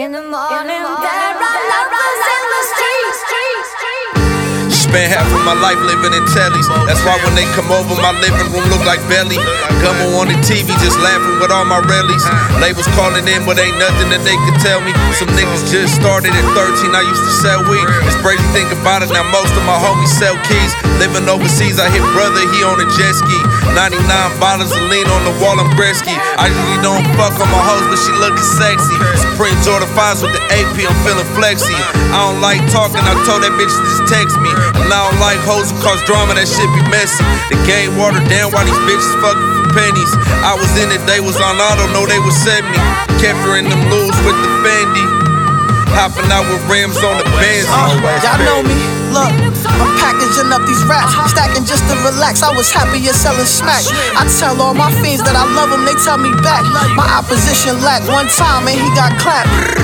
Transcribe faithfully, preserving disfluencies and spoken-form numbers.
In the morning, there are lovers in the streets. Spent half of my life living in tellies. That's why when they come over, my living room look like belly. Gummo on the T V, just laughing with all my rallies. Labels calling in, but ain't nothing that they can tell me. Some niggas just started at thirteen, I used to sell weed. It's crazy to think about it, now most of my homies sell keys. Living overseas, I hit brother, he on a jet ski. ninety-nine bottles of lean on the wall, I'm Gretzky. I usually don't fuck on my hoes, but she looking sexy. Supreme Jordan fives with the A P, I'm feeling flexy. I don't like talking, I told that bitch to just text me. And I don't like hoes who cause drama, that shit be messy. The game watered down while these bitches fucking for pennies. I was in it, they was on auto, know they was seventy. Kept her in them loos with the Fendi. Hopping out with rims on the Benz. Uh, y'all know me, look, I'm packaging up these raps, stacking just to relax. I was happy you're selling smack. I tell all my fiends that I love them, they tell me back. My opposition lacked one time and he got clapped.